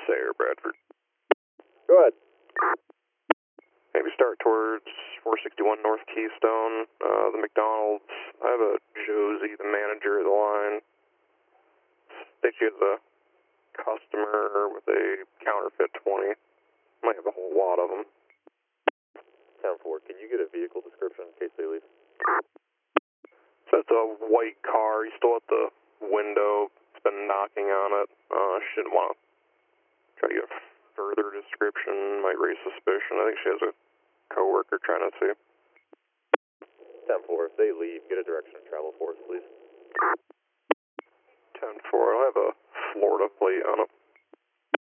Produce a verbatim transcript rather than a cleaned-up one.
Sayer, Bradford. Go ahead. Maybe start towards four sixty-one North Keystone, uh, the McDonald's. I have a Josie, the manager of the line. Think she has a customer with a counterfeit twenty. Might have a whole lot of them. ten four, can you get a vehicle description in case they leave? So it's a white car. He's still at the window. It's been knocking on it. Uh, she didn't want to try to get a further description. Might raise suspicion. I think she has a coworker trying to see. ten four, if they leave, get a direction of travel for us, please. ten four, I have a Florida plate on it.